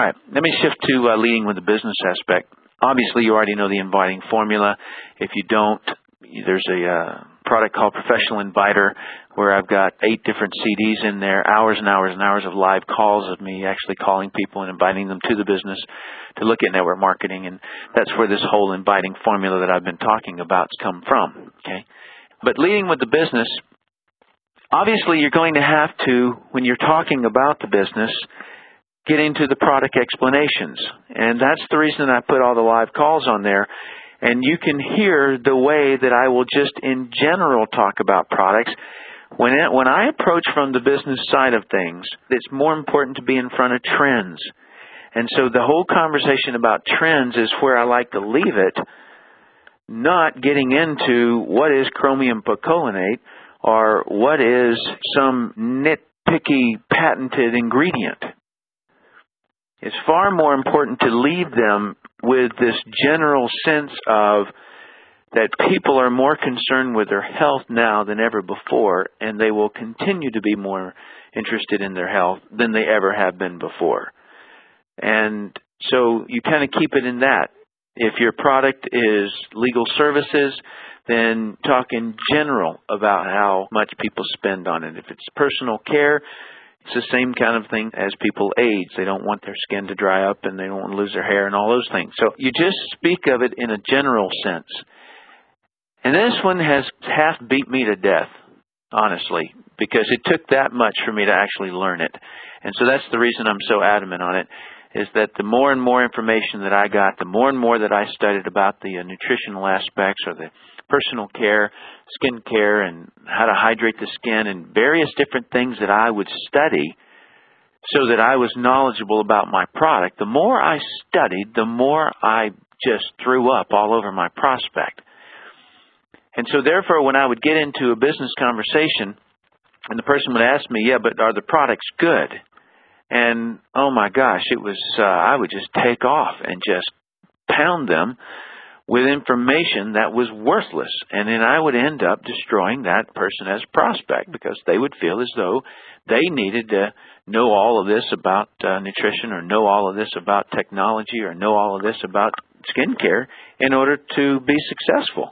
right, let me shift to leading with the business aspect. Obviously, you already know the inviting formula. If you don't, there's a product called Professional Inviter where I've got 8 different CDs in there, hours and hours and hours of live calls of me actually calling people and inviting them to the business to look at network marketing, and that's where this whole inviting formula that I've been talking about has come from. Okay, but leading with the business, obviously you're going to have to, when you're talking about the business, get into the product explanations, and that's the reason I put all the live calls on there. And you can hear the way that I will just in general talk about products. When I approach from the business side of things, it's more important to be in front of trends. And so the whole conversation about trends is where I like to leave it, not getting into what is chromium picolinate or what is some nitpicky patented ingredient. It's far more important to leave them with this general sense of that people are more concerned with their health now than ever before, and they will continue to be more interested in their health than they ever have been before. And so you kind of keep it in that. If your product is legal services, then talk in general about how much people spend on it. If it's personal care, it's the same kind of thing as people age. They don't want their skin to dry up and they don't want to lose their hair and all those things. So you just speak of it in a general sense. And this one has half beat me to death, honestly, because it took that much for me to actually learn it. And so that's the reason I'm so adamant on it, is that the more and more information that I got, the more and more that I studied about the nutritional aspects or the personal care, skin care, and how to hydrate the skin and various different things that I would study so that I was knowledgeable about my product, the more I studied, the more I just threw up all over my prospect. And so therefore, when I would get into a business conversation and the person would ask me, yeah, but are the products good? And oh my gosh, it was, I would just take off and just pound them with information that was worthless. And then I would end up destroying that person as a prospect because they would feel as though they needed to know all of this about nutrition or know all of this about technology or know all of this about skincare in order to be successful.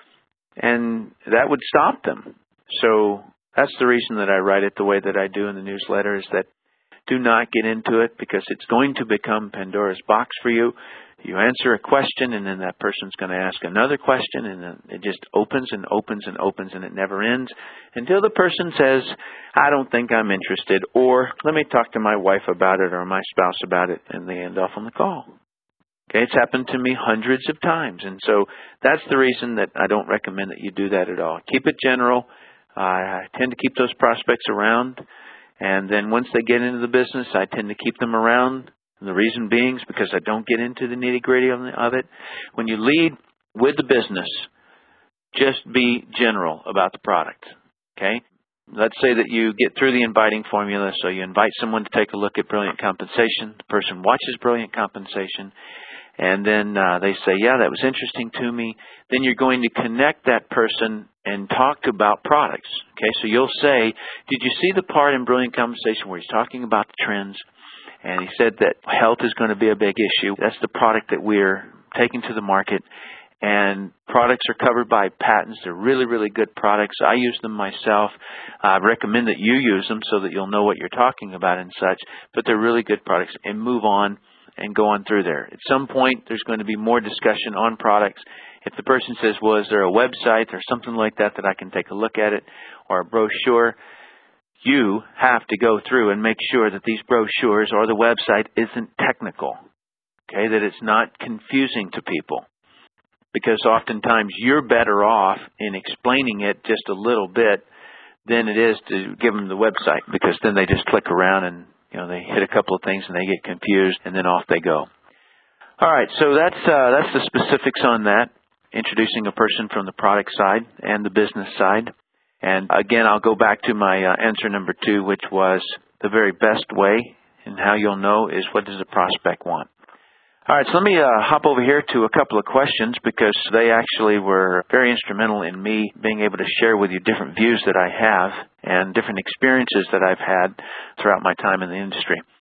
And that would stop them. So that's the reason that I write it the way that I do in the newsletter, is that do not get into it because it's going to become Pandora's box for you. You answer a question and then that person's going to ask another question, and then it just opens and opens and opens and it never ends until the person says, I don't think I'm interested, or let me talk to my wife about it or my spouse about it, and they end off on the call. Okay, it's happened to me hundreds of times, and so that's the reason that I don't recommend that you do that at all. Keep it general. I tend to keep those prospects around, and then once they get into the business, I tend to keep them around. And the reason being is because I don't get into the nitty-gritty of it. When you lead with the business, just be general about the product. Okay? Let's say that you get through the inviting formula, so you invite someone to take a look at Brilliant Compensation. The person watches Brilliant Compensation, and then they say, yeah, that was interesting to me. Then you're going to connect that person and talk about products. Okay, so you'll say, did you see the part in Brilliant Compensation where he's talking about the trends? And he said that health is going to be a big issue. That's the product that we're taking to the market. And products are covered by patents. They're really, really good products. I use them myself. I recommend that you use them so that you'll know what you're talking about and such. But they're really good products. And move on and go on through there. At some point, there's going to be more discussion on products. If the person says, well, is there a website or something like that that I can take a look at it, or a brochure, you have to go through and make sure that these brochures or the website isn't technical, okay, that it's not confusing to people. Because oftentimes you're better off in explaining it just a little bit than it is to give them the website, because then they just click around and they hit a couple of things and they get confused and then off they go. All right, so that's the specifics on that, introducing a person from the product side and the business side. And again, I'll go back to my answer number 2, which was the very best way and how you'll know is what does the prospect want. All right, so let me hop over here to a couple of questions, because they actually were very instrumental in me being able to share with you different views that I have and different experiences that I've had throughout my time in the industry.